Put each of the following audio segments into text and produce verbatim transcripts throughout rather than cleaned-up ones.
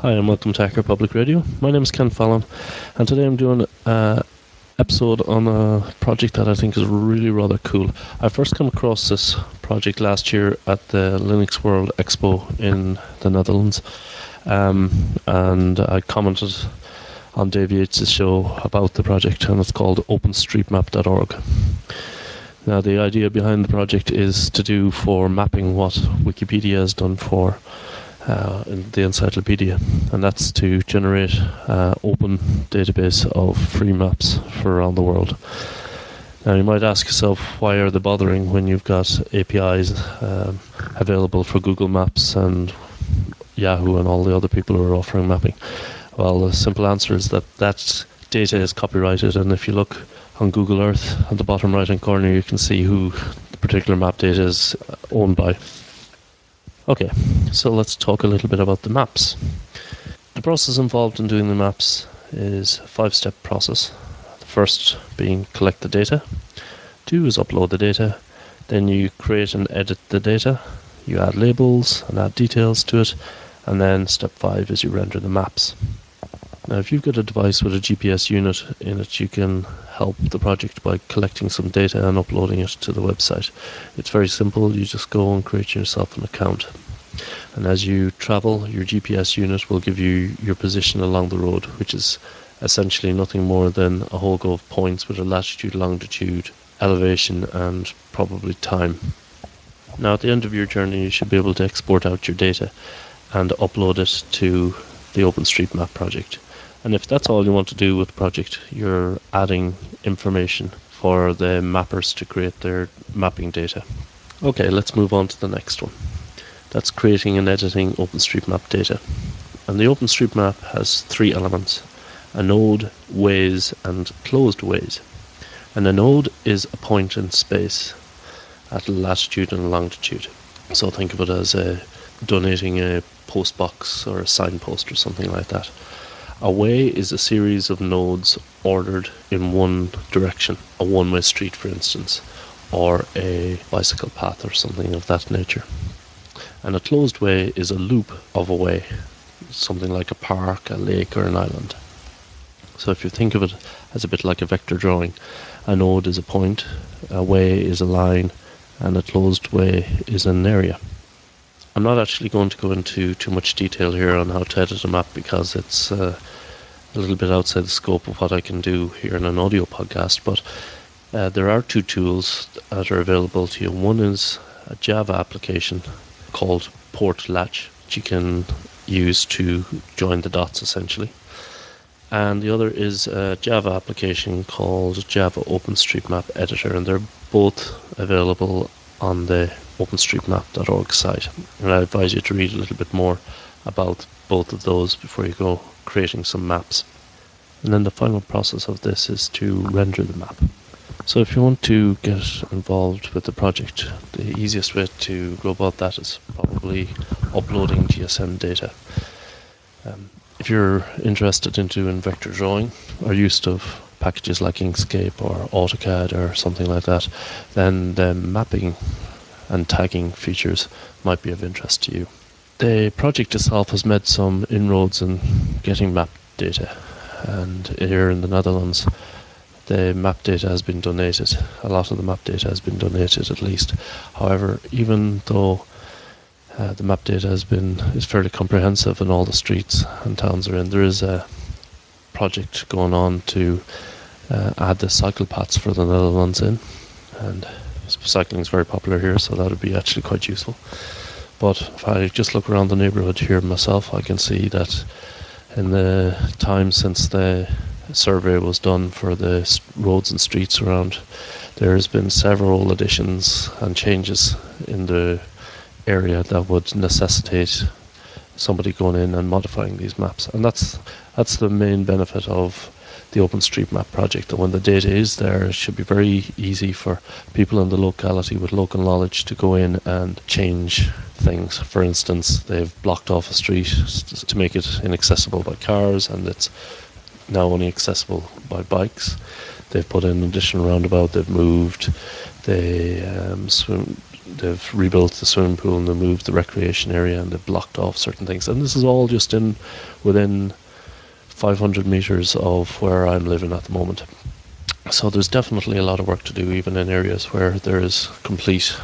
Hi, and welcome to Hacker Public Radio. My name is Ken Fallon, and today I'm doing an episode on a project that I think is really rather cool. I first came across this project last year at the Linux World Expo in the Netherlands, um, and I commented on Dave Yates' show about the project, and it's called OpenStreetMap dot org. Now, the idea behind the project is to do for mapping what Wikipedia has done for Uh, in the encyclopedia, and that's to generate an open database of free maps for around the world. Now you might ask yourself, why are they bothering when you've got A P Is um, available for Google Maps and Yahoo and all the other people who are offering mapping? Well, the simple answer is that that data is copyrighted, and if you look on Google Earth at the bottom right hand corner, you can see who the particular map data is owned by. Okay, so let's talk a little bit about the maps. The process involved in doing the maps is a five-step process. The first being collect the data. Two is upload the data. Then you create and edit the data. You add labels and add details to it. And then step five is you render the maps. Now, if you've got a device with a G P S unit in it, you can help the project by collecting some data and uploading it to the website. It's very simple. You just go and create yourself an account. And as you travel, your G P S unit will give you your position along the road, which is essentially nothing more than a whole go of points with a latitude, longitude, elevation, and probably time. Now, at the end of your journey, you should be able to export out your data and upload it to the OpenStreetMap project. And if that's all you want to do with the project, you're adding information for the mappers to create their mapping data. Okay, let's move on to the next one. That's creating and editing OpenStreetMap data. And the OpenStreetMap has three elements: a node, ways, and closed ways. And a node is a point in space at a latitude and a longitude. So think of it as a, donating a post box or a signpost or something like that. A way is a series of nodes ordered in one direction, a one-way street, for instance, or a bicycle path or something of that nature. And a closed way is a loop of a way, something like a park, a lake, or an island. So if you think of it as a bit like a vector drawing, a node is a point, a way is a line, and a closed way is an area. I'm not actually going to go into too much detail here on how to edit a map, because it's uh, a little bit outside the scope of what I can do here in an audio podcast, but uh, there are two tools that are available to you. One is a Java application called Portlatch, which you can use to join the dots essentially. And the other is a Java application called Java OpenStreetMap Editor, and they're both available on the OpenStreetMap dot org site. And I advise you to read a little bit more about both of those before you go creating some maps. And then the final process of this is to render the map. So if you want to get involved with the project, the easiest way to go about that is probably uploading G S M data. Um, if you're interested in doing vector drawing or use of packages like Inkscape or AutoCAD or something like that, then the mapping and tagging features might be of interest to you. The project itself has made some inroads in getting map data, and here in the Netherlands the map data has been donated. A lot of the map data has been donated, at least. However, even though uh, the map data has been is fairly comprehensive in all the streets and towns are in, there is a project going on to uh, add the cycle paths for the Netherlands in, and cycling is very popular here, so that would be actually quite useful. But if I just look around the neighbourhood here myself, I can see that in the time since the survey was done for the roads and streets around, there's been several additions and changes in the area that would necessitate somebody going in and modifying these maps. And that's that's the main benefit of the OpenStreetMap project, that when the data is there, it should be very easy for people in the locality with local knowledge to go in and change things. For instance, they've blocked off a street to make it inaccessible by cars, and it's now only accessible by bikes. They've put in an additional roundabout, they've moved, they um, swim, they've rebuilt the swimming pool and they moved the recreation area and they've blocked off certain things. And this is all just in within five hundred meters of where I'm living at the moment. So there's definitely a lot of work to do, even in areas where there is complete,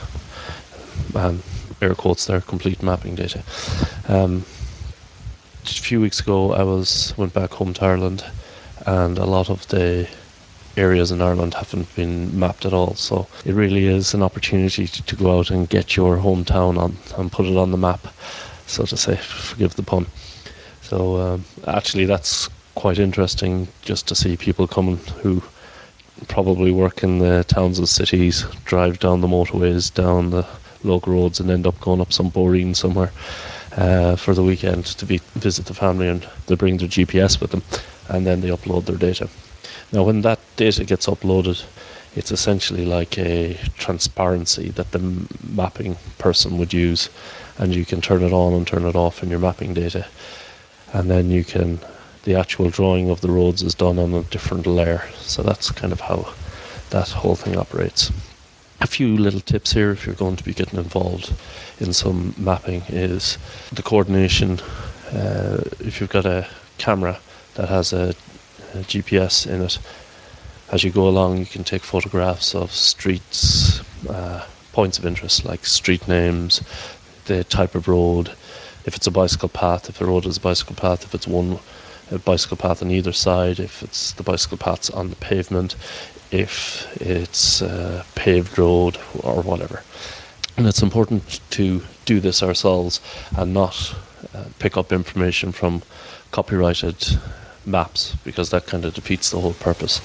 um, air quotes there, complete mapping data. Um, just a few weeks ago, I was went back home to Ireland, and a lot of the areas in Ireland haven't been mapped at all. So it really is an opportunity to, to go out and get your hometown on and put it on the map, so to say. Forgive the pun. So um, actually, that's quite interesting, just to see people coming who probably work in the towns and cities, drive down the motorways, down the local roads, and end up going up some boreen somewhere uh, for the weekend to be, visit the family, and they bring their G P S with them, and then they upload their data. Now, when that data gets uploaded, it's essentially like a transparency that the mapping person would use, and you can turn it on and turn it off in your mapping data. And then you can, the actual drawing of the roads is done on a different layer. So that's kind of how that whole thing operates. A few little tips here if you're going to be getting involved in some mapping is the coordination. Uh, if you've got a camera that has a, a G P S in it, as you go along you can take photographs of streets, uh, points of interest like street names, the type of road, if it's a bicycle path, if the road is a bicycle path, if it's one a bicycle path on either side, if it's the bicycle paths on the pavement, if it's a paved road or whatever. And it's important to do this ourselves and not uh, pick up information from copyrighted maps, because that kind of defeats the whole purpose.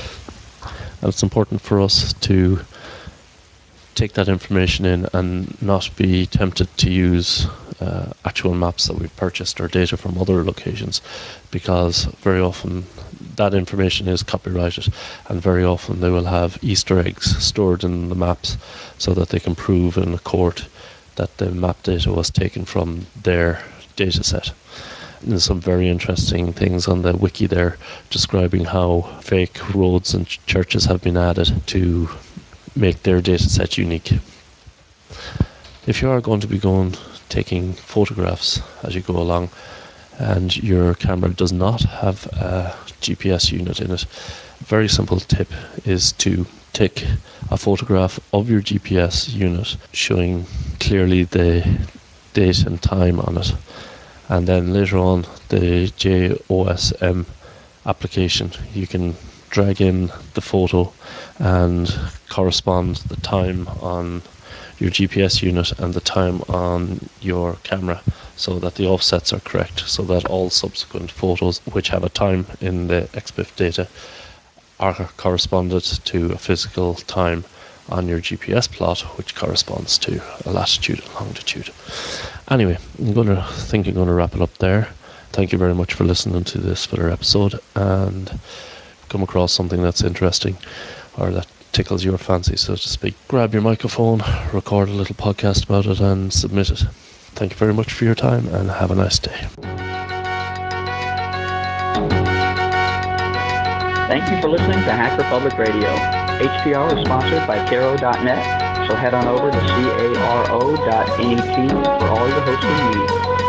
And it's important for us to take that information in and not be tempted to use uh, actual maps that we've purchased or data from other locations, because very often that information is copyrighted, and very often they will have Easter eggs stored in the maps so that they can prove in a court that the map data was taken from their data set. And there's some very interesting things on the wiki there describing how fake roads and ch- churches have been added to make their data set unique. If you are going to be going taking photographs as you go along and your camera does not have a G P S unit in it, a very simple tip is to take a photograph of your G P S unit showing clearly the date and time on it, and then later on the J O S M application, you can drag in the photo and correspond the time on your G P S unit and the time on your camera, so that the offsets are correct, so that all subsequent photos which have a time in the X B I F data are corresponded to a physical time on your G P S plot, which corresponds to a latitude and longitude. Anyway, I'm going to think I'm going to wrap it up there. Thank you very much for listening to this filler episode, and come across something that's interesting or that tickles your fancy, so to speak, grab your microphone, record a little podcast about it and submit it. Thank you very much for your time and have a nice day. Thank you for listening to Hacker Public Radio. H P R is sponsored by Caro dot net, so head on over to caro dot net for all your hosting needs.